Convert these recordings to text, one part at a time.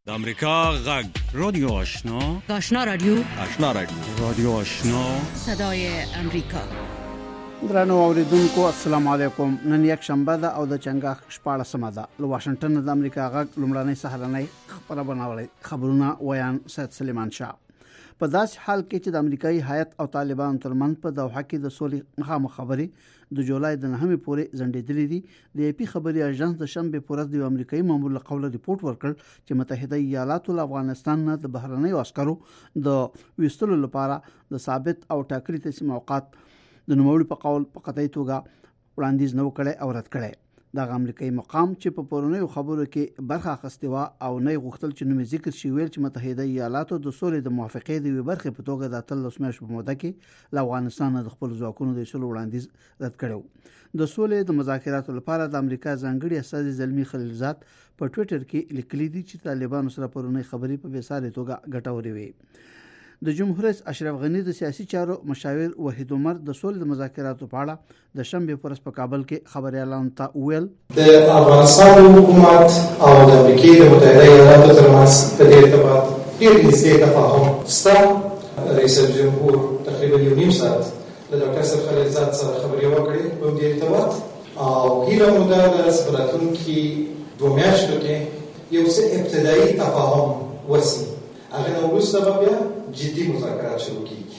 د امریکا غږ رادیو آشنا رادیو رادیو آشنا صدای امریکا. درنو اوریدونکو السلام علیکم. نن یک شنبه ده او د چنګاښ 14مه ده. له واشنگټن د امریکا غږ لومړنۍ سهارنۍ خبرونه خبرونه ویان سید سلیمان شاه. په داسې حال کې چې د امریکایي هیئت او طالبان ترمنځ په دوحه کې د سولې مخامخ خبرې د جولای د 9مې پورې ځنډېدلې دي. د اپی خبري اژانس د شنبه پورز د امریکایي مامور له قوله ریپورت ورکړ چې متحده ایالاتو له افغانستان نه د بهرنیو عسکرو د ویستلو لپاره د ثابت او ټاکلي تسلیم اوقات د نوموړي په قول په قطعي توګه وړاندیز نه وکړي او رد کړي. د امریکایي مقام چې په پورونیو خبرو کې برخه اخیستې و او نه غوښتل چې نوم ذکر شي، ویل چې متحده ایالاتو د سولې د موافقې د وی برخه په توګه د 13 میاشتو په موده کې له افغانستان د خپل ځواکونو د ایستلو وړاندیز رد کړو. د سولې د مذاکراتو لپاره د امریکا ځانګړي استازي زلمی خلیلزاد په ټوئیټر کې لیکلي دي چې طالبانو سره پرونی خبرې په بیسارې توګه ګټورې وي. د جمهور رئیس اشرف غنی د سیاسي چارو مشاور وحید عمر د سولې د مذاکراتو په اړه د شنبه پرس په کابل کې خبريالانو ته ویل د افغانستان حکومت او د امریکا متحده ایالاتو ترمنځ په دې ارتباط ډېر نږدې تفاهم شته. رئیس جمهور تقریبا یو نیم ساعت د ډاکټر صاحب خلیلزاد سره خبرې وکړې په دې ارتباط او هیله مو ده چې په راتلونکي 2 میاشتو کې یو څه ابتدایي تفاهم وشي. هغه نو وروسته بیا جدي مذاکرات شروع کیږي.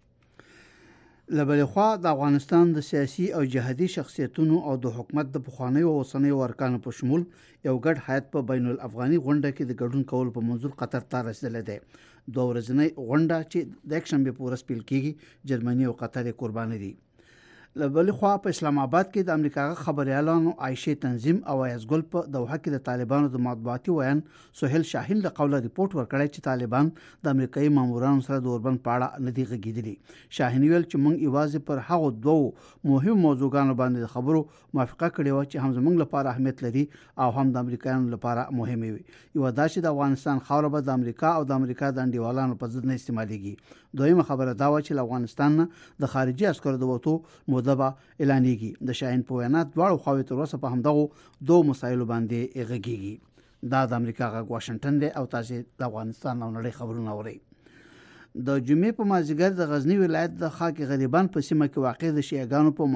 لبل خوا د افغانستان د سیاسي او جهادي شخصیتونو او د حکومت د پخوانیو او اوسنیو ارکانو په شمول یو ګډ هیئت په بین الافغاني غونډه کې د ګډون کول په منظور قطر ته رسیدلې ده. 2 ورځنۍ غونډه چې د یک شنبه پورې پیل کیږي جرمني او قطر قربان دي. لبل خوا په اسلام آباد کې د امریکا خبريالانو عائشه تنظیم او ایزګل په دوحه کې د طالبانو د مطبوعاتي ویان سہیل شاهین له قوله ریپورت ورکړی چې طالبان د امریکایي مامورانو سره د اوربند په اړه ندي غږیدلي. شاهین ویل چې موږ ایوازې پر هغو 2 مهم موضوعاتو باندې خبرو موافقه کړې و چې هم زموږ لپاره اهمیت لري او هم د امریکایانو لپاره مهمه وي. یو دا چې د افغانستان خاوره به د امریکا او د امریکا د انډیوالانو په ضد نه استعمالېږي. دویمه خبره دا و چې افغانستان نه د خارجي عسکرو د وټو مدبا اعلانېږي. د شاهین په وینا دواړو خواوې تر اوسه په همدغه 2 مسایلو باندې غږیږي. دا د امریکا غږ واشنگټن دی او تاسو د افغانستان او نړۍ خبرونه اورئ. د جمعې په مازیګر د غزنی ولایت د خاک غریبان په سیمه کې واقع د شیعاګانو په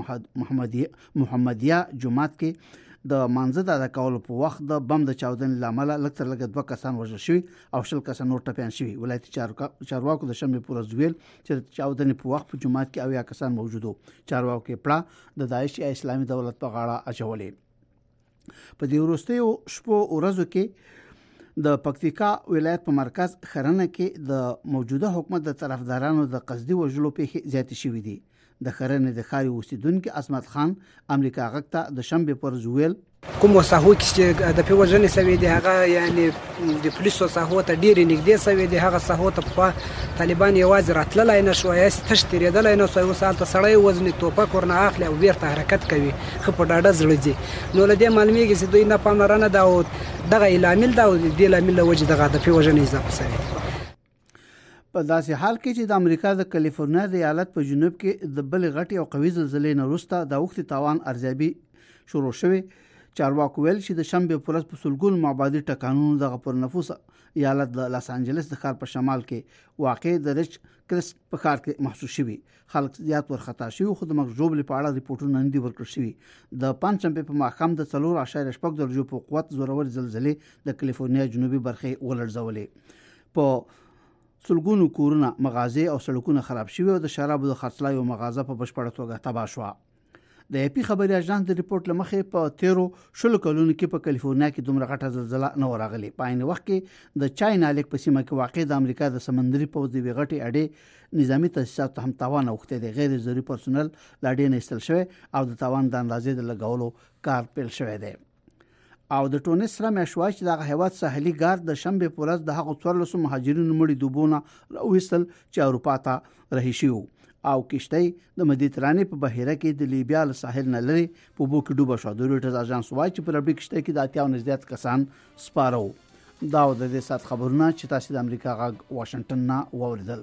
محمدیه جماعت کې د مانزه د ادا کولو په وخت د بم د چاودنې لامل لکتر لګ 2 کسان وژل شوي او 10 کسان نور ټپيان شوي. ولایتي چارواکو د شنبه پورز ویل چې چاودنې په وخت په جماعت کې 80 کسان موجود وو. چارواکو کې پړه د داعش اسلامي دولت په غاړه اچولې. په دې وروستیو شپو ورځو کې د پکتیکا ولایت په مرکز خرنه کې د موجوده حکومت د طرفدارانو د قصدي وژلو پیښې زیاتې شوې دي. د خرنه د خاري اوسیدونکو عصمت خان امریکا غږ د شنبه پر زویل کوم ساحو کې د پیوژنې سوي دي هغه یعنی د پولیسو ساحو ته ډیر نږدې سوي دي. هغه ساحو ته په طالبان یوازې راتللای نه شو، یا تشتریدلای نه شو. وسالته سړی وزن توپک ورنه اخلي او بیرته حرکت کوي. خو په ډاډه زړه دي. نو لدې معلومیږي چې دوی نه پاملرنه دا او دغه لامل دا او د لامل وجه دغه د پیوژنې اضافه سوي. په داسې حال کې چې د امریکا د کالیفورنیا د ایالت په جنوب کې د بل غټي او قوي زلزلې نه وروسته د وخت تاوان ارزیابي شروع شوه. چارواکو ویل چې د شنبه پورز په سلګون معبادي ټکانونو د غپر نفوس ایالت د لاس انجلس د ښار په شمال کې واقع د ریچ کریس په ښار کې محسوس شوي. خلک زیات ورخطا شوي خو د مغزوب لپاره ریپورتونه نه دي ورکړل شوي. د پنځمبه په ماښام د 4.8 درجو په قوت زورور زلزلې د کالیفورنیا جنوبي برخه ولړزولې. په سلګونو کورونه، مغازې او سړکونه خراب شوي او د شرابو د خرڅلاو او مغازه په بشپړه توګه تباه شوه. د اپی خبري اژانس د ریپورت لمخې په 13 کلونو کې په کالیفورنیا کې دومره غټه زلزلہ نه وراغلي. په عین وخت کې د چاینا لیک په سیمه کې واقع د امریکا د سمندري پوځ د غټي اډې نظامی تاسیسات هم تاوان اوخته دي. غیر ضروري پرسونل لاډې نه استل شوی او د تاوان د اندازې د لګولو کار پیل شوی دی. او د ټونس سره مشوای چې د هیواد ساحلي ګارد د شنبه پورز د هغو 14 مهاجرینو مړي دوبونه راوېستل چې اروپا ته رهي شوي او کشتۍ د مدیترانې په بحیره کې د لیبیا له ساحل نه لري په بو کې ډوبه شو. د رویټرز اژانس وایي چې په ربړي کشتۍ کې د 80 نزدیات کسان سپارو. دا د دې سات خبرونه چې تاسو د امریکا غږ واشنگټن نه واوریدل.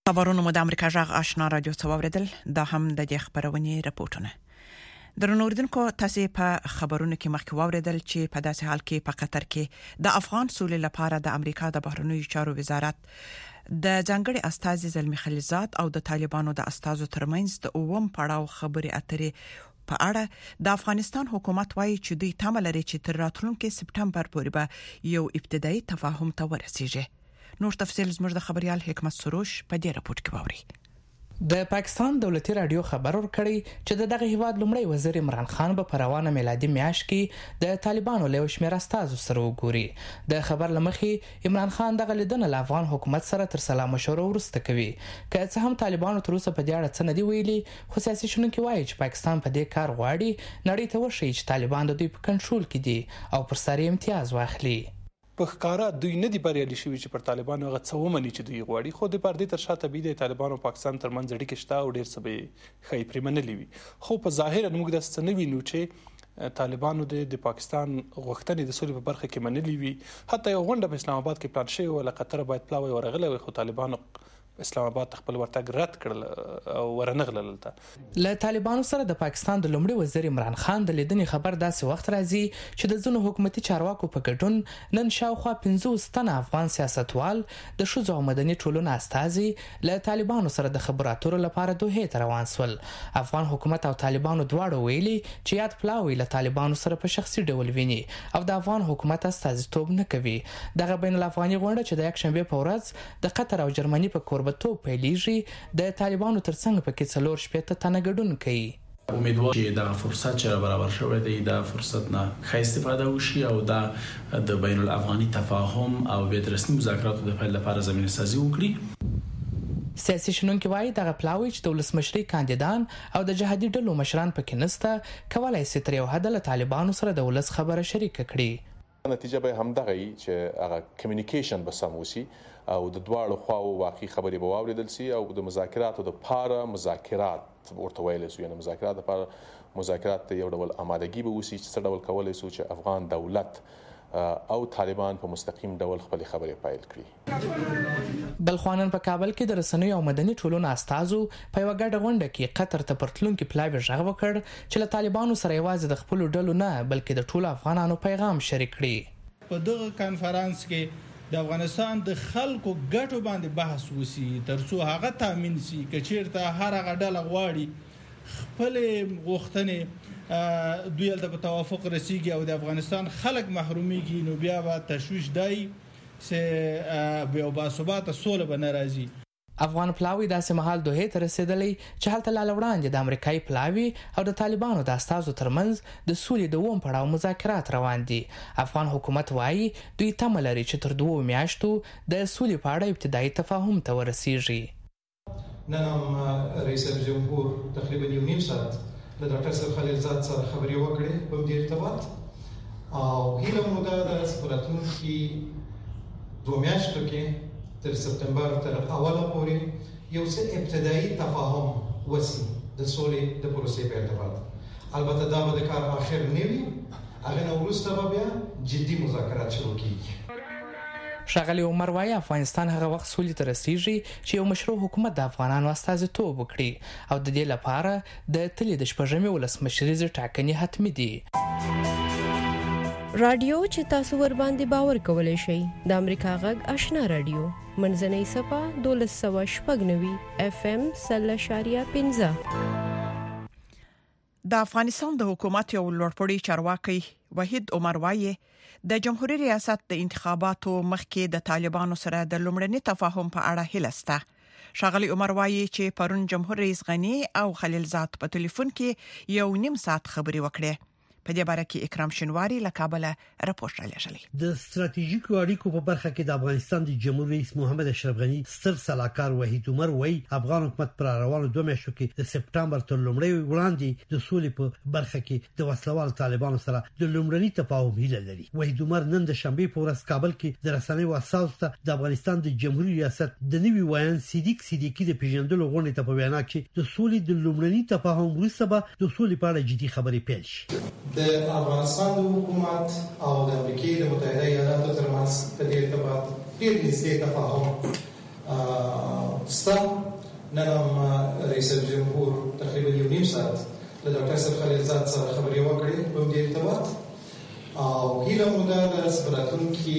خبرونه مو د امریکا جغ آشنا رادیو څووردل دا هم د دې خبرونې راپورټونه درنوردونکو تاسو په خبرونو کې مخکې واوریدل چې په داسې حال کې په قطر کې د افغان سولې لپاره د امریکا د بهرنیو چارو وزارت د ځانګړي استازي زلمی خلیلزاد او د طالبانو د استازو ترمنځ د اووم پړاو خبري اترې په اړه د افغانستان حکومت وایي چې دوی تمه لري چې تر راتلونکي سپټمبر پورې به یو ابتدایي تفاهم ته ورسیږي. نور تفصیل زموږ د خبريال حکمت سروش په دې راپورټ کې باوري. د پاکستان دولتي رادیو خبر ورکړی چې دغه هیواد لومړی وزیر عمران خان په روانه میلادي میاشت کې د طالبانو له شمېر استازو سره وګوري. د خبر لمخې عمران خان دغه لیدنه له افغان حکومت سره تر سلا مشوره ورسته کوي. که څه هم طالبانو تر اوسه په دې اړه څه نه دی ویلي، خو سیاسي شنونکي وایي چې پاکستان په دې کار غواړي نړۍ ته وښیي چې طالبان د دوی په کنټرول کې دي او پر سر امتیاز واخلي. په ښکارا دوی نه دی بریالي شوي چې پر طالبانو هغه څه ومني چې دوی غواړي، خو د پردې تر شاته بي د طالبانو او پاکستان ترمنځ اړیکې شته او ډېر څه به خی پرمنلي وي. خو په ظاهر موږ د ستنوي نو چې طالبانو د پاکستان غوښتنې د سولې په برخه کې منلي وي. حتی یو غونډه په اسلام آباد کې پلان شوی و، لکه باید پلاوی ورغله وي، خو طالبانو اسلام آباد خپل ورتګ رد کړل او ورنغلل. له طالبانو سره د پاکستان د لومړي وزیر عمران خان د لیدنې خبر داسې وخت راځي چې د ځینو حکومتي چارواکو په ګډون نن شاوخوا 50 تنه افغان سیاستوال د ښځو او مدني ټولنو استازي له طالبانو سره د خبرو اترو لپاره دوحې ته روان شول. افغان حکومت او طالبانو دواړو ویلي چې یاد پلاوی له طالبانو سره په شخصي ډول ویني او د افغان حکومت استازیتوب نه کوي. دغه بین الافغاني غونډه چې د یکشنبه په ورځ د قطر او جرمني په کوربتوب پیلېږي د طالبانو ترڅنګ پکې 4 تنه ګډون کوي. امیدوار چې دا فرصت چې برابر شوی دی دا فرصت نه ښه استفاده وشي او دا د بین الافغاني تفاهم او بهترسنی مذاکراتو د پیل لپاره زمینه سازي وکړي. سیاسي شنونکي وایي دغه پلاوی چې د ولسمشري کاندیدان او د جهادي ډلو مشران پکې نسته کولای شي تر یو حد له طالبانو سره د ولس خبره شریک کړي. نتیجه به هم دغه چې هغه کمیونیکیشن به سم وسی او د دواړو خواو واقعي خبرې به واوریدل شي او د مذاکراتو د پاره مذاکرات ورته ویل شي، یعنی مذاکرات لپاره مذاکرات ته یو ډول آمادګي به وسی چې څه ډول کولای شي چې افغان دولت او طالبان په مستقیم ډول خپل خبرې پایل کړي. بلخوانن په کابل کې د رسنیو او مدني ټولنو استازو په یو غټه غونډه کې قطر ته پرتلونکو پلاوی ژغ وکړ چې له طالبانو سره یوازې د خپل ډلو نه بلکې د ټولو افغانانو پیغام شریک کړي. په دغه کانفرنس کې د افغانستان د خلکو ګټو باندې بحث وسی ترڅو هغه تامین شي چې چیرته هر هغه ډله غواړي خپل غوښتنې دوی له توافق رسیږي او د افغانستان خلک محرومیږي، نو بیا به تشویش دی چې بیا باثباته سوله به ناراضي. افغان پلاوی داسې مهال دوحې ته رسیدلی چې هلته لاله وړاندې د امریکایي پلاوی او د طالبانو د استازو ترمنځ د سولې د اووم پړاو مذاکرات روان دي. افغان حکومت وایي دوی تمه لري چې تر 2 میاشتو د سولې په اړه ابتدایي تفاهم ته ورسیږي. نن هم رئیس جمهور تقریبا یو نیم ساعت له ډاکټر صاحب خلیلزاد سره خبرې وکړې په دې ارتباط او هیله مو ده د راتلونکي 2 میاشتو کې تر سپتمبر تر اوله پورې یو څه ابتدایي تفاهم وسی د سولې د پروسې په ارتباط. البته دا به د کار اخر نه وي، هغه نو وروسته به بیا جدي مذاکرات شروع کیږي. ښاغلی عمر وایي افغانستان هغه وخت سولې ته رسیږي چې یو مشروع حکومت د افغانانو استازیتوب وکړي او د دې لپاره د تلې د شپږمې ولسمشریزې ټاکنې حتمي دي. رادیو چې تاسو ور باندې باور کولای شئ د امریکا غږ آشنا رادیو منځنۍ صفه 1290 FM 0.15. د افغانستان د حکومت یو لوړپوړی چارواکي وحید عمر وایي د جمهوریت ریاست د انتخاباتو مخکې د طالبانو سره د لومړني تفاهم په اړه هیله سته. ښاغلی عمر وایي چې پرون جمهور رئیس غنی او خلیلزاد په ټلیفون کې یو نیم ساعت خبرې وکړې. په دې باره کې اکرام شنواری له کابل راپورټ را لېږلی. د ستراتیژیکو اړیکو په برخه کې د افغانستان د جمهور رئیس محمد اشرف غنی ستر سلاکار وحید عمر وایي افغان حکومت پر روانو 2 میاشتو کې د سپټمبر تر لومړۍ وړاندې د سولې په برخه کې د وسلوال طالبانو سره د لومړني تفاهم هیله لري. وحید عمر نن د شنبه په ورځ کابل کې د رسنیو اساس ته د افغانستان د جمهوریت ریاست د نوي وایان صدیقی د پیژندلو غونډې ته په وینا کې د سولې د لومړني تفاهم وروسته به د سولې په اړه جدي خبرې پیل شي. د افغانستان د حکومت او د امریکای د متحده ایالاتو ترمنځ په دې ارتباط ډېر نږدې تفاهم ستا نن هم رئیس جمهور تقریبا یو نیم ساعت له ډاکټر صاحب خلیلزاد سره خبرې وکړې په دې ارتباط او هیله مو ده د راتلونکي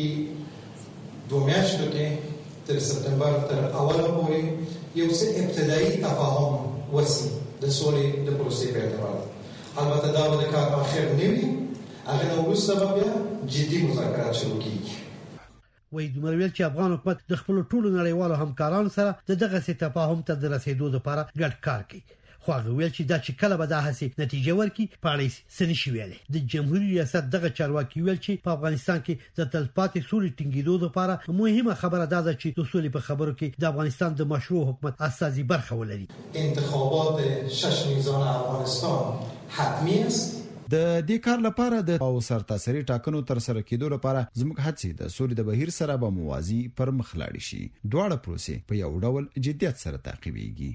2 میاشتو کې تر سپتمبر تر اوله پورې یو څه ابتدایي تفاهم وشي د سولې د پروسې په اعتبار. البته دا به د کار اخر نه وي، هغه نو وروسته بیا جدي مذاکرات شروع کیږي. وایي دومره ویل چې افغان حکومت د خپل ټولو نړیوالو همکارانو سره دغه تفاهم ته د رسیدو لپاره ګډ کار کوي. خو هغه ویل چې دا چې کله به دا هڅې نتیجه ورکړي په اړه څه نشي ویلي. د جمهوریت ریاست دغه چارواکي ویل چې په افغانستان کې د تلپاتې سولې ټینګېدو لپاره مهمه خبره دا ده چې د سولې په خبرو کې د افغانستان د مشروع حکومت اساسي برخه ولري. انتخابات 6 میزان افغانستان حتمی است. د دې کار لپاره د او سرتاسري ټاکنو تر سره کېدو لپاره زموږ هڅې د سولې د بهیر سره به موازي پر مخ لاړ شي. دواړه پروسې په یو ډول جديت سره تعقیبېږي.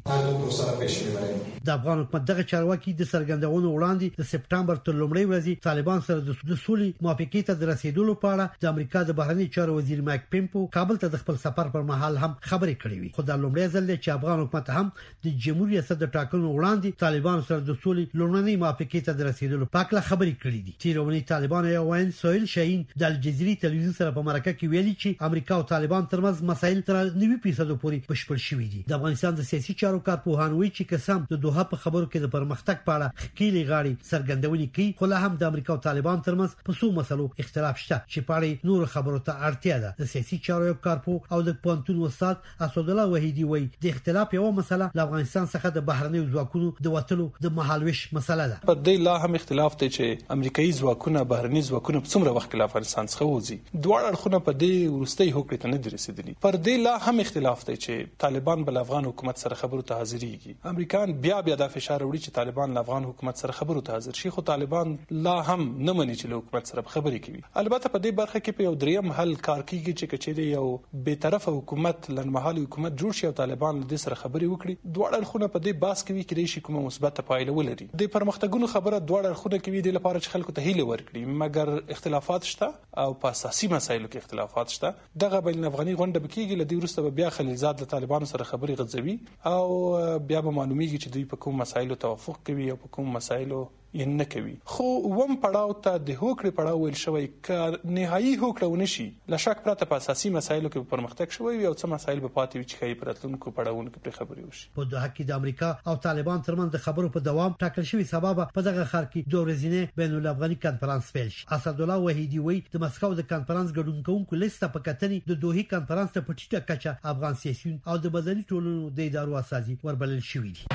د افغان حکومت دغه چارواکي د سرګندونو وړاندې د سپټمبر تر لومړۍ ورځې طالبان سره د سولې موافقې ته د رسیدو لپاره د امریکا د بهرنی چارو وزیر مایک پمپو کابل ته د خپل سفر پر مهال هم خبرې کړې وي. خو دا لومړی ځل دی چې افغان حکومت هم د جمهوریت ریاست د ټاکنو وړاندې طالبان سره د سولې لومړنۍ موافقې ته د رسیدو پاکله خبرې کړې دي. تیرونی طالبان یو وین سویل شاهین د الجزیرې تلویزیون سره په مرکه کې ویلي چې امریکا او طالبان ترمنځ مسایل تر 90% پورې بشپړ شوي دي. د افغانستان د سیاسي چارو کارپوهان وایي چې قسم د دوحه په خبرو کې د پرمختګ په اړه خکېلې غاړي سرګندونې کوي، خو لا هم د امریکا او طالبان ترمنځ په څو مسلو اختلاف شته چې په اړه نور خبرو ته اړتیا ده. د سیاسي چارو کارپو او د پونتون استاد اسد الله وحیدی وایي د اختلاف یو مسله د افغانستان څخه د بهرنیو ځواکونو د وټلو د مهالويش مسله ده. په دې لا هم اختلاف دی چې امریکایي ځواکونه بهرني ځواکونه په څومره وخت کې افغانستان څخه وځي. دواړه اړخونه په دې ورستۍ هوکړې ته نه رسیدلي. پر دې لا هم اختلاف دی چې طالبان بل افغان حکومت سره خبرو ته حاضرېږي. امریکایان بیا د فشار وړي چې طالبان له افغان حکومت سره خبرو ته حاضر شي، خو طالبان لا هم نه مني چې له حکومت سره خبرې کوي. البته په دې برخه کې په یو دریم حل کار کیږي چې کچېری یو بې طرفه حکومت لنمحالي حکومت جوړ شي او طالبان له دې سره خبرې وکړي. دواړه اړخونه په دې باس کوي چې ریشي کومه مثبته پایله ولري. د پرمختګونو خبره دواړه اړخونه کوي د لپاره چې خلکو ته هیله ورکړي، مګر اختلافات شته او په اساسي مسایلو کې اختلافات شته. دغه بین افغاني غونډه بکیږي لدی ورسته بیا خلیلزاد له طالبانو سره خبرې غځوي او بیا به معلومیږي چې دوی په کوم مسایلو توافق کوي او په کوم مسایلو یې نه کوي. خو وم پړاو ته د هوکړې پړاو ویل شوی ک نهایی هوکړه ونشي لشک پرته په اساسي مسایلو کې پرمختګ شوی او څه مسایل به پاتې وي چې خې پرتلونکو پړاوونو کې خبرې وشي. په دغه کې د امریکا او طالبان ترمنځ د خبرو په دوام ټاکل شوی سبب په دغه خار کې دوه ورځې بین الافغاني کانفرنس پیل شي. اسد الله وحیدی وایي د مسکو د کانفرنس ګډونکو لیسته په کتنې د دوحې کانفرنس ته پټیټه کچه افغان سیاسيون او د بدني ټولنو د ادارو اساسي وربلل شوی دي.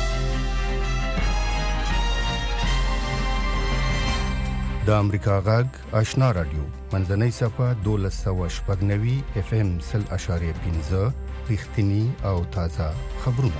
د امریکا غږ آشنا رادیو منځنۍ صفه 1290 FM 0.15 رښتینی او تازه خبرونه.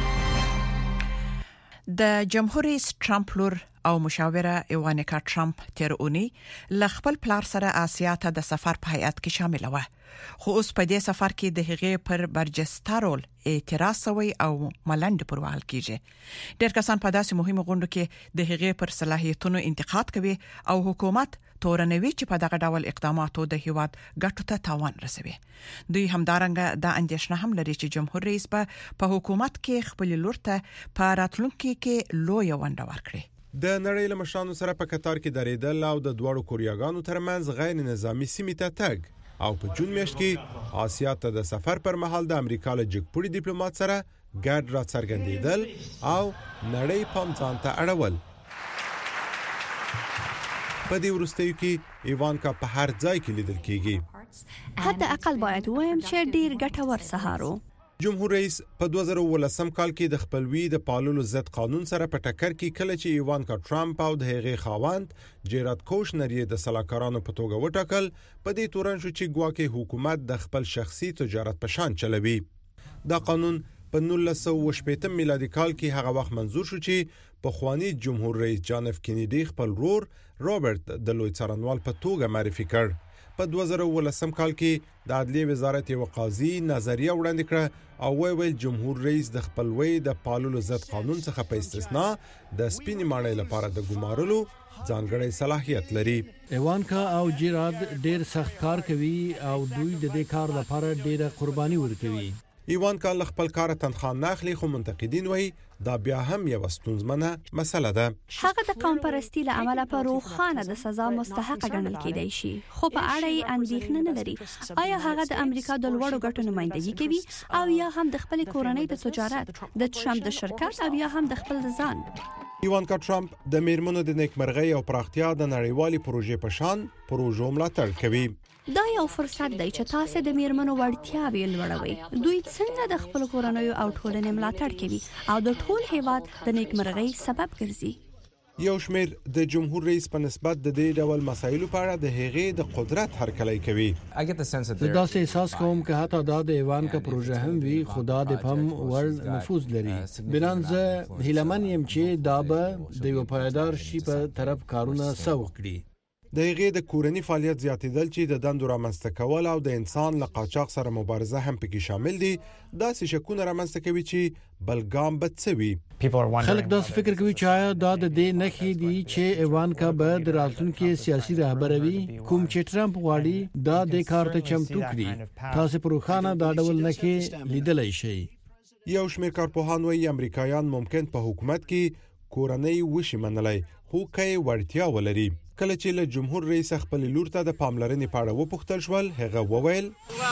د جمهور رئیس ټرمپ لور او مشاوره ایوانکا ټرمپ تیر اونۍ ل خپل پلار سره آسیا ته د سفر په هیئت کې شامل و، خو اوس په دې سفر کې د هغې پر برجسته رول اعتراض شوی او ملنډ پر وهل کیږي. ډېر کسان په داسې مهمه غونډه کې د هغې پر صلاحیتونو انتقاد کوي او حکومت تورنوي چې په دغه ډول اقداماتو د هیواد ګټو ته تاوان رسوي. دوی همدارنګه د اندېښنه هم لري چې جمهور رئیس په حکومت کې خپل لور ته په راتلونکي کې لوی ونډه ورکړي. د نړۍ له مشرانو سره په قطار کې درېدل او د دوړو کوریاګانو ترمنځ غیر نظامی سیمې ته تګ او په جون میاشت کې آسیا ته د سفر پر مهال د امریکا له جګپوړي ډیپلوماټ سره ګډ را څرګندېدل او نړۍ پام ځان ته اړول. په دې وروستیو کې ایوانکا په هر ځای کې لیدل کېږي. حتی اقل باید وایم چې ډیر ګټور سهارو. جمهور رئیس په 2018 کال کې د خپلوي د پالولو ضد قانون سره په ټکر کې کله چې ایوانکا ټرمپ او د هغې خاوند جیراد کوشنر یې د سلاکارانو په توګه وټاکل، په دې تورن شو چې ګواکې حکومت د خپل شخصي تجارت په شان چلوي. دا قانون په 1980 میلادي کال کې هغه وخت منظور شو چې په خواني جمهور رئیس جان اف کینیډي خپل رور رابرټ د لوی څارنوال په توګه معرفي کړ. په 2018 کال کې د عدلیه وزارت یو قاضي نظریه وړاندې کړه او ویل جمهور رئیس د خپلوي د پالولو ضد قانون څخه په استثناء د سپینې ماڼۍ لپاره د ګمارلو ځانګړی صلاحیت لري. ایوانکا او جیراد ډیر سخت کار کوي او دوی د دې کار لپاره ډیره قرباني ورکوي. ایوانکا له خپل کار تنخواه نه اخلي، خو منتقدین وایي دا بیا هم یو ستونزمنه مسله ده. هغه د قوم پرستی له امله په روخانه د سزا مستحق ګڼل کېدای شي، خو په اړه یې اندېښنه نه لري آیا هغه د امریکا د لوړو ګټو نمائندګي کوي او یا هم د خپل کورنۍ د تجارت، د ټرمپ د شرکت او یا هم د خپل ځان. ایوانکا ټرمپ د میرمنو د نیکمرغۍ او پراختیا د نړیوالي پروژې په شان پروژو ملاتړ کوي. دا یو فرصت دی چې تاسو د میرمنو وړتیاوې لوړوي. دوی څنګه د خپل کورنۍ او ټولنې ملاتړ کوي او د ټول هیواد د نیکمرغۍ سبب ګرځي. یو شمیر د جمهور رئیس په نسبت د دې ډول مسایلو په اړه د هغې د قدرت هرکلی کوي. دا سه احساس کوم که حتی دا د ایوانکا پروژه هم وي، خدا د پم ور نفوذ لري. بنانزه هیلمن يم چې دا به د یو پایدار شي په طرف کارونه سوق کړي. د هغې د کورنی فعالیت زیاتېدل چې د دندو رامنځته کول او د انسان له قاچاق سره مبارزه هم پکې شامل دي، داسې شکونه رامنځته کوي چې بلګام به څه وي. خلک داسې فکر کوي چې آیا دا د دې نښې دي چې ایوانکا به د راتلونکي سیاسي رهبره وي، کوم چې ټرمپ غواړي دا د کار ته چمتو کړي. تاسو په روخانه دا ډول نښې لیدلای شئ. یو شمیر کارپوهان وایي امریکایان ممکن په حکومت کې کورنۍ وشي منلای، خو که وړتیا ولري. کله چې له جمهور رئیس خپل لور ته د پاملرنې په اړه وپوښتل شول، هغه وویل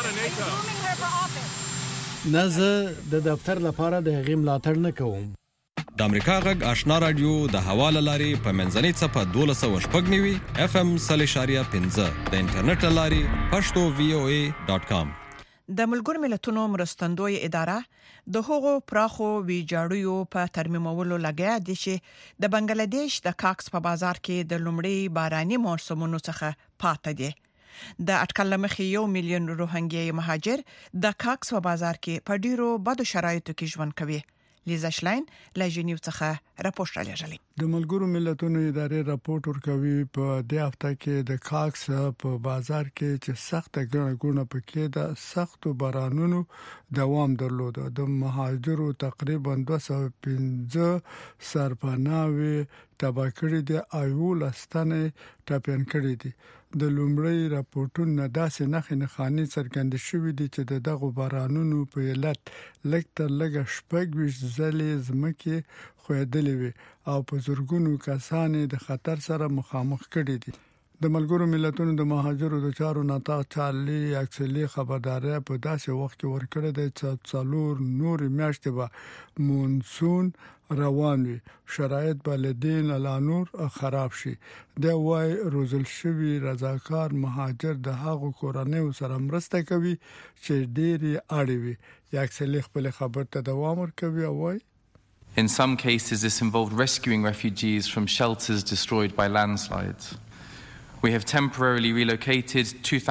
نه زه د دفتر لپاره د هغې ملاتړ نه کوم. د امریکا غږ آشنا رادیو د حواله لاري په منځنۍ څپه 1290 FM 3.15 د انټرنیټ لاري pashto.voa.com. د ملګرو ملتونو مرستندوی اداره د هغو پراخو ویجاړیو په ترمیمولو لګیا دي چې د بنگلاديش د کاکس په بازار کې د لومړی باراني موسمونو څخه پاتې دي. د اټکل مخې 1 میلیون روهنګي مهاجر د کاکس په بازار کې په ډیرو بدو شرایطو کې ژوند کوي. لیزا شلاین له جنیو څخه راپورټ راغلی. د ملګرو ملتونو ادارې راپورټ ورکوي په دې هفته کې د کاکس په بازار کې چې سخت ګڼه پکې د سختو بارانونو دوام درلود. د مهاجرو تقریبا 215 سرپناوي تبا کړی دي او لستنه ټاپین کړی دي. د لومړی راپورټونو داسې نه خاني څرګند شوې دي چې دغه بارانونو په علت لکتر لګ شپږ ځلې زمکه خوېدلې وي او په زورګونو کسان د خطر سره مخامخ کړي دي. د ملګرو ملتونو د مهاجرو د چارو نتا چارلی اکسلی خبرداري په داسې وخت کې ورکړه د څلور نور میاشتې به مونسون روان وي، شرایط بلدین لانور خراب شي. د وای روزل شوی رضاکار مهاجر د هغو کورنۍ سره مرسته کوي چې ډېری اړ وي. اکسلی خپل خبر ته دوام ورکوي او وای In some cases, this involved rescuing refugees from shelters destroyed by landslides. We have temporarily relocated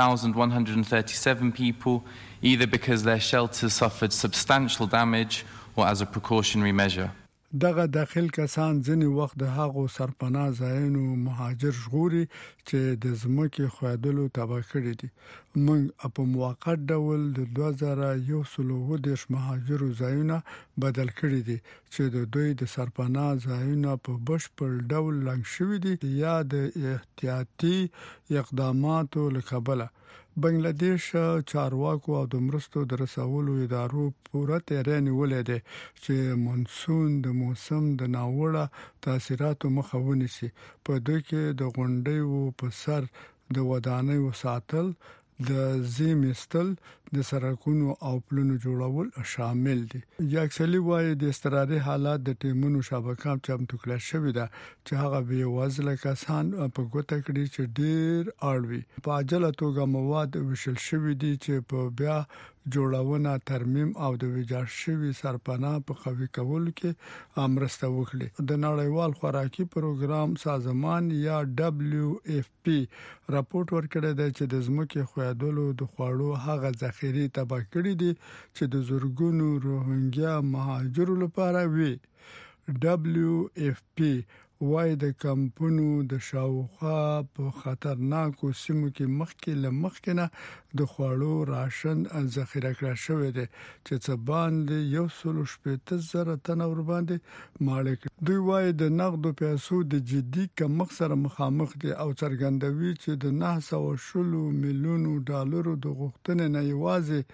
2,137 people, either because their shelters suffered substantial damage or as a precautionary measure. دغه داخل کسان ځنی وخت د هغو سرپناه ځایونو مهاجر ژغوري چې د زمکه خوادلو تبا کړی دي. موږ په موقت ډول د 2110 مهاجرو ځایونه بدل کړی دي چې د دوی د سرپناه ځایونه په بشپړ ډول لنګ شوی دي یا د احتیاطي اقداماتو لکبله. بنگلاديش چارواکو او د مرستو د رسولو ادارو پوره تیاری نیولې ده چې مونسون د موسم د ناوړه تاثیراتو مخه ونیسي. په دوی کې د غونډیو په سر د ودانیو ساتل، د زیمستل، د سرکونو او پلونو جوړول شامل دي. یاکسلی وایي د استراري حالات د ټیمونو شبکه چمتو کړل شوې ده چې هغه به وزله کسان په ګوته کړي چې ډیر اړوي. په عاجله توګه مواد وشل شوې دي چې په بیا جوړونه، ترمیم او د ویجاړ شوی سرپناه په قوي کول کې امرسته وکړي. د نړیوال خوراکي پروګرام سازمان یا WFP راپورټ ورکړی دی چې د زمکه خوادلو د خوړو هغه ذخیره تباہ کړي دي چې د زورګونو روهنګیا مهاجرو لپاره وي. WFP وای د کمپونو د شاوخوا په خطرناکو سیمو کې مخکې نه د خوړو راشن ذخیره کړی شوی دی چې څه باندې 170,000 تنه ور باندې مالک. دوی وای د نقدو پیسو د جدي کمښت سره مخامخ دي او څرګندوي چې د 920 میلیونو ډالرو د غوښتنې نه یوازې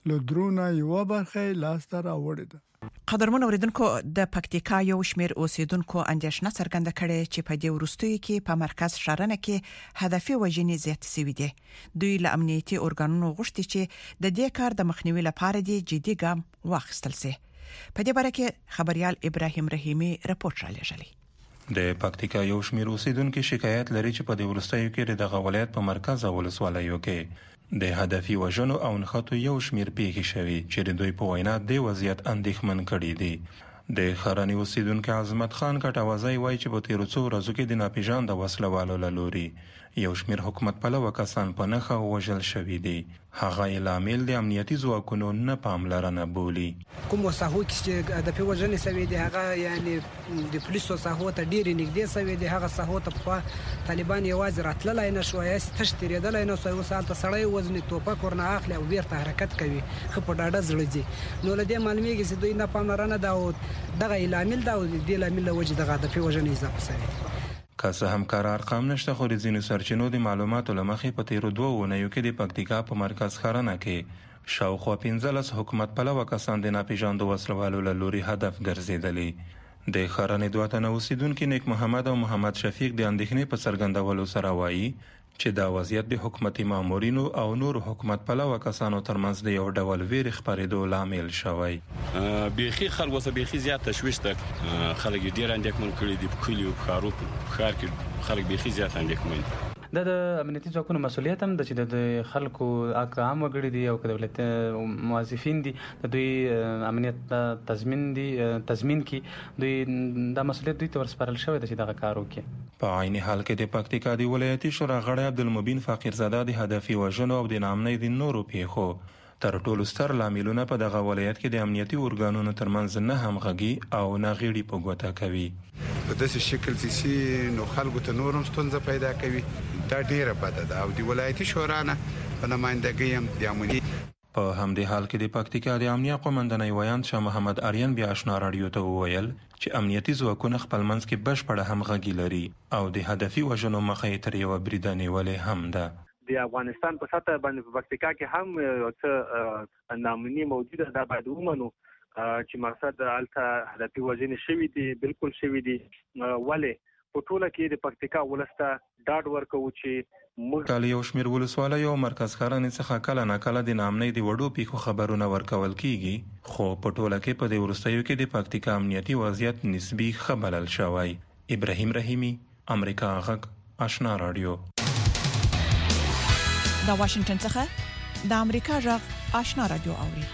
له درونه یو برخه لاس ته راوړې ده. قدرمن اوریدونکو د پکتیکا یو شمیر اوسیدونکو اندیشنه څرګنده کړې چې په دې وروستیو کې په مرکز شارنه کې هدفي وژنې زیات شوي دي. دوی له امنیتي ارګانونو غوښتي چې د دې کار د مخنیوي لپاره دي جدي ګام واخیستل شي. په دې باره کې خبريال ابراهیم رحیمی رپورټ را لېږلی. د پکتیکا یو شمیر اوسیدونکو شکایت لري چې په دې وروستیو کې د ولایت په مرکز ولسوالیو کې د هدفي وژنو او نښتو یو شمیر پیښې شوي چې د دوی په وینا د وضعیت اندېښمن کړي دي. د خرانی اوسیدونکو عظمت خان کټوازی وایي چې په تیرو څو ورځو کې د ناپېژانده وسلوالو له لوري یو شمیر حکومت پلوه کسان په نښه وژل شوي دي. هغه لامل د امنیتي ځواکونو نه پاملرنه بولي. کوم ساحو چې د پیوژنې سوي دي هغه یعنی د پولیسو ساحو ته ډیر نږدې سوي دي. هغه ساحو ته په طالبان یوازې راتللای نه شو یا تشتریدل نه سو سال ته سړی وزن توپک ورنه اخلي او بیرته حرکت کوي. خو په ډاډه زړه دي. نو لدې معلومیږي چې دوی نه پاملرنه دا او دغه لامل دا او د لامل وجه دغه د پیوژنې اضافه سوي. که څه هم قرار ارقام نشته خو د ځینو سرچینو د معلوماتو لمخې په تیرو 2 اونیو کې د پکتیکا په مرکز خرنه کې شاوخوا 15 حکومت پلوه کسان د ناپېژاندو وسلوالو له لوري هدف ګرځېدلي. د خرنې دوه تنه اوسیدونکو نیک محمد او محمد شفیق د اندېښنې په څرګندولو سره وایي چې دا وضعیت د حکومتي مامورینو او نور حکومت پلوه کسانو ترمنځ د یو ډول ویری خپرېدو لامل شوی. بيخي خلک وسه بيخي زیات تشويش ته خلک ډیر اندېښمن کړي دي. په کلیو ښارو ښار کې خلک بيخي زیات اندېښمن دي. د امنیتي ځواکونو مسولیت هم د چې د خلکو عام وګړي دي او دولت موظفین دي د دوی امنیت تضمین کی دوی د مسولیت دوی ته ورسپارل شوی د چې دغه کار وکړي. په عین حال کې د پکتیکا د ولایتي شورا غړی عبدالمبین فقیرزاده د هدفي وژنو او د نامنۍ د نورو پیښو تر ټولو ستر لاملونه په دغه ولایت کې د امنیتي ارګانونو ترمنځ نه همغږي او نه غیړي په ګوته کوي. په داسې شکل چې نو خلکو ته نورم ستونزه پیدا کوي. دا ډیره بده ده او د ولایتي شورا نه په نمائندګۍ هم د امنیت په همدې حال کې د پکتیکا د امنیه قومندانۍ ویاند شاه محمد آریان بیا آشنا رادیو ته وویل چې امنیتي ځواکونه خپل منځ کې بشپړه همغږي لري او د هدفي وژنو مخه یې تر یوه بریده نیولې هم ده. د افغانستان په سطح باندې په پکتیکا کې هم څه نامني موجوده ده باید ومنو چې مقصد الته هدفي وژنې شوي دي. بالکل شوي دي. ولې په ټوله کې د پکتیکا ولسته ډاډ ورکوو چې موږ یو شمیر ولسوالۍ او مرکز خرنې څخه کله نه کله د نامنۍ د وړو پیښو خبرونه ورکول کیږي خو په ټوله کې په دې وروستیو کې د پکتیکا امنیتي وضعیت نسبی ښه بلل شوی. ابراهیم رحیمی امریکا غږ آشنا رادیو. د واشنگټن څخه د امریکا غږ آشنا رادیو اوري.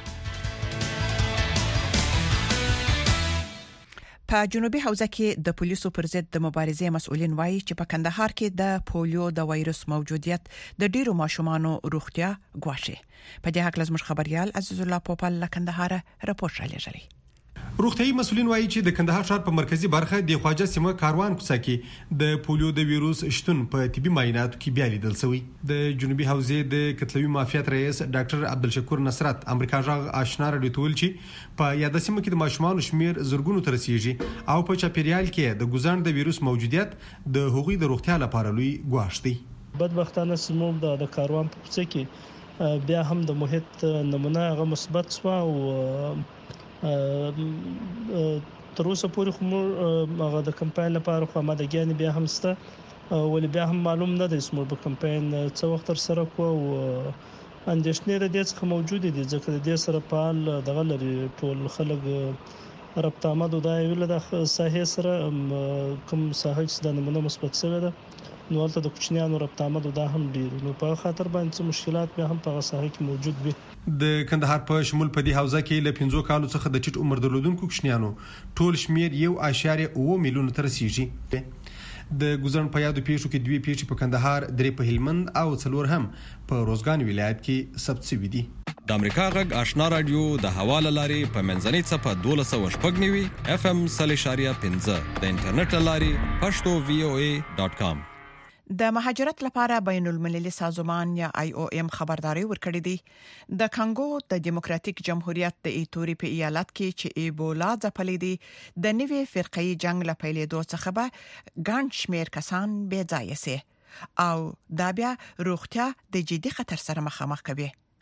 په جنوبي حوزه کې د پولیسو پر ضد د مبارزې مسؤلین وایي چې په کندهار کې د پولیو د وایرس موجودیت د ډیرو ماشومانو روغتیا ګواښي. په دې حق لازم خبريال عزیز الله پوپل له کندهار رپورټ را لېږلی. روغتيایي مسؤلین وایي چې د کندهار ښار په مرکزی برخه د خواجه سیمه کاروان کوڅه کې د پولیو د وایروس شتون په طبي معایناتو کې بیا لیدل شوی. د جنوبي حوزې د کتلوي مافیات رئیس ډاکټر عبدالشکور نصرت امریکا غږ آشنا رادیو ته ویل چې په یاده سیمه کې د ماشومانو شمیر زرګونو ته رسیږي او په چاپیریال کې د ګوزان د وایروس موجودیت د هغوی د روغتیا لپاره لوی ګواښ دی. بدبختانه سموم د کاروان په کوڅه کې بیا هم د محیط نمونه غو مثبت شو او تر اوسه پورې کوم هغه د کمپاین لپاره خو مادهګان بیا هم سته ول بیا هم معلوم نه دی سمور په کمپاین څو وخت سره کو او اندیشنې د دې څخه موجود دي ځکه د دې سره په دغه لري ټول خلک ربط آمد او د ویل د ساحې سره کوم ساحه چې د نمونه مثبت سره ده نو ولته د کوچنیانو ربط آمد دا هم ډیر نو په خاطر باندې مشکلات به هم په ساحه کې موجود وي. د کندهار په شمول په دې حوزه کې له 15 کالو څخه د چټ عمر درلودونکو کوچنیانو ټول شمیر 1.9 میلیون ته رسیږي. د ګوزن په یادو پیښو کې 2 پیښې په کندهار، 3 په هلمند او 4 هم په روزګان ولایت کې ثبت شوي دي. د امریکا غږ آشنا رادیو د حواله لاري په منځنۍ صفه 12.9 FM 3.15 د انټرنیټ لاري pashto.voa.com. د مهاجرت لپاره بین المللي سازمان یا IOM خبرداري ورکړې دي د کانګو د دیموکراتیک جمهوریت د ایتوري په ایالت کې چې ایبولا ځپلې دي د نوي فرقې جنگ لپاره دوه څخه به ګڼ شمیر کسان بې ځای سي او دا بیا روغتیا د جدي خطر سره مخامخ کوي.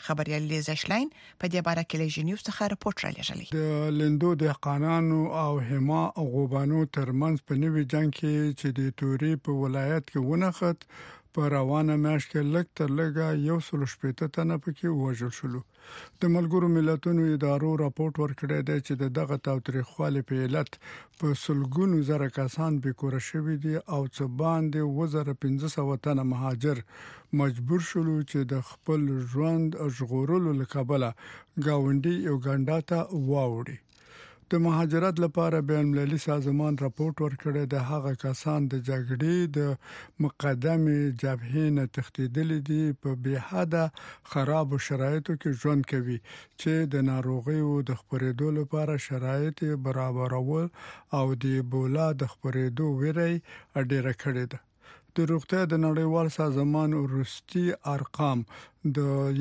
خبريال لیزا شلاین په دې باره کې له ژنیو څخه راپورټ را لېږلی. د لندو د قانونو او هما او غوبانو ترمنځ په نوي جنگ کې چې د توري په ولایت کې ونخت په روانه میاشت کې لږ تر لږه 180 تنه پکې وژل شول. د ملګرو ملتونو ادارو راپورټ ورکړی دی چې دغه تاوتریخوالي په علت په سلګونو زره کسان به کور شوي دي او څه باندې 1500 تنه مهاجر مجبور شول چې د خپل ژوند ژغورلو لپاره گاونډي یوګانډا ته واوړي. د مهاجرت لپاره بین المللي سازمان راپورټ ورکړی د هغه کسان د جګړې د مقدمه جبهې نه تښتیدل دي په بهاده خراب شرایطو کې ژوند کوي چې د ناروغیو د خپرېدو لپاره شرایط برابرول او د ایبولا د خپرېدو ویري ډېره کړې ده. د روغتیا د نړیوال سازمان وروستي ارقام د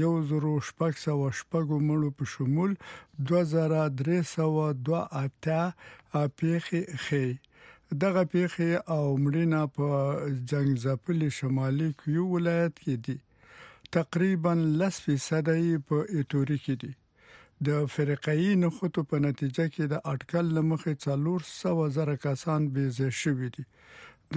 1600 مړو په شمول 2302 پیښې خي. دغه پیښې او مړینه په جنگ ځپلي شمالي کیو ولایت کې دي. تقریبا 10% په ایتوري کې دي. د فرقایي نخودو په نتیجه کې د اټکل لمخې 400,000 کسان بېځای شوي دي. د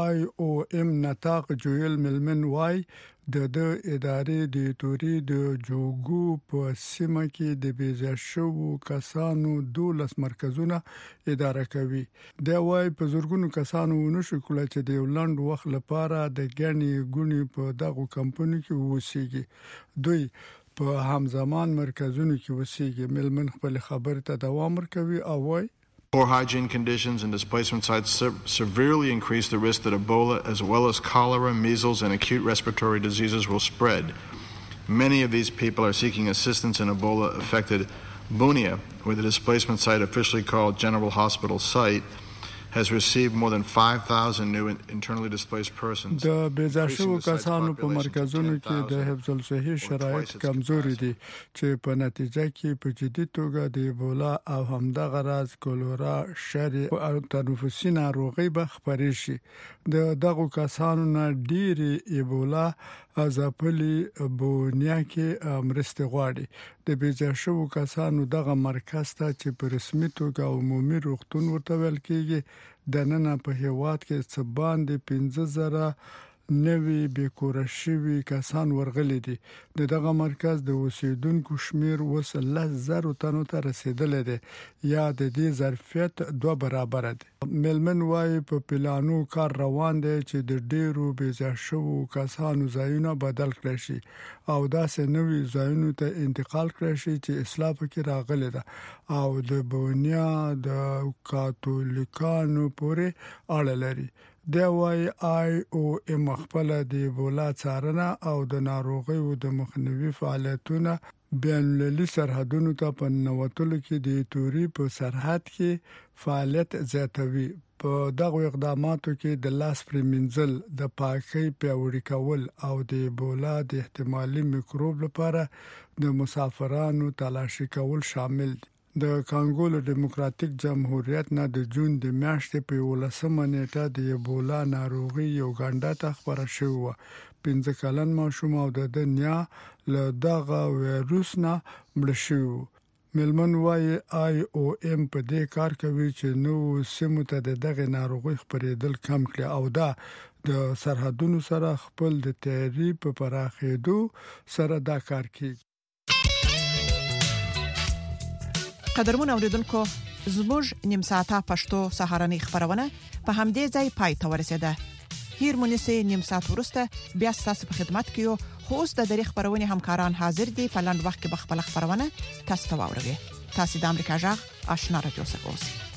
IOM نطاق جویل ملمن وای د ادارې د توري د جوګو په سیمه کې د بېځای شوو کسانو 12 مرکزونه اداره کوي. دا وای په زورګونو کسانو ونشو کولای چې د لند وخت لپاره د ګڼې ګونې په دغه کمپنیو کې وسیږي. دوی په همزمان مرکزونو کې وسیږي. ملمن خپل خبر ته دوام ورکوي او وای poor hygiene conditions and displacement sites severely increase the risk that Ebola, as well as cholera, measles, and acute respiratory diseases will spread. Many of these people are seeking assistance in Ebola-affected Bunia, where the displacement site, officially called General Hospital Site, has received more than 5,000 new internally displaced persons. د بېځایشو کسانو په مرکزونو کې د حفظ الصحي شرایط کمزوري دي چې په نتیجه کې په جدي توګه د ایبولا او همدغه راز کولرا شری او تنفسي ناروغي به خپرې شي. د دغه کسانو نه ډېری ایبولا ځپلي بونیا کې مرسته غواړي. د بېځایشو کسانو دغه مرکز ته چې په رسمي توګه عمومي روغتون ورته ویل کېږي د نن په هیواد کې څه باندې 15,000 نوي بیکوره شوي کسان ورغلي دي. دغه مرکز د اوسیدونکو شمیر وس 10,000 تنو ته رسیدلی دی یا د دې ظرفیت 2 برابر دی. ملمن وايي په پلانو کار روان دی چې د ډیرو بېځای شوو کسانو ځایونه بدل کړي شي او داسې نوي ځایونو ته انتقال کړي شي چې اصلاح پکې راغلي ده او د بونیا د کاتولیکانو پورې اړه لري. دا وای IOM خپل د ایبولا څارنه او د ناروغیو د مخنیوي فعالیتونه بین المللي سرحدونو ته په نوتلو کې د توري په سرحد کې فعالیت زیاتوي. په دغه اقداماتو کې د لاس پریمنځل، د پاکۍ پیاوړي کول او د ایبولا د احتمالي میکروب لپاره د مسافرانو تلاشي کول شامل دي. د کانګو ډیموکراتیک جمهوریت نه د جون د میاشتې په 18 نیټه د ایبولا ناروغي یوګانډا ته خبره شوه. 15 کلن ماشوم او د دنیا له دغه وایروس نه مړ شو. ملمن وايي IOM په دې کار کوي چې نو سیمو ته دغه ناروغي خپرېدل کم کړي او دا د سرحدونو سره خپل د تیاری په پراخېدو سره دا کار کوي. قدرمن اوریدونکو زموږ نیم ساعته پښتو سهارنۍ خبرونه په همدې ځای پای ته ورسیده. هیر مونږه نیم ساعت ورسته بیا تاسو په خدمت کې یو خو د دری خبرونه همکاران حاضر دي په لاند وخت کې خپل خبرونه تاسو ته واوروي. تاسو د امریکا جغ آشنا رادیو څخه اوسئ.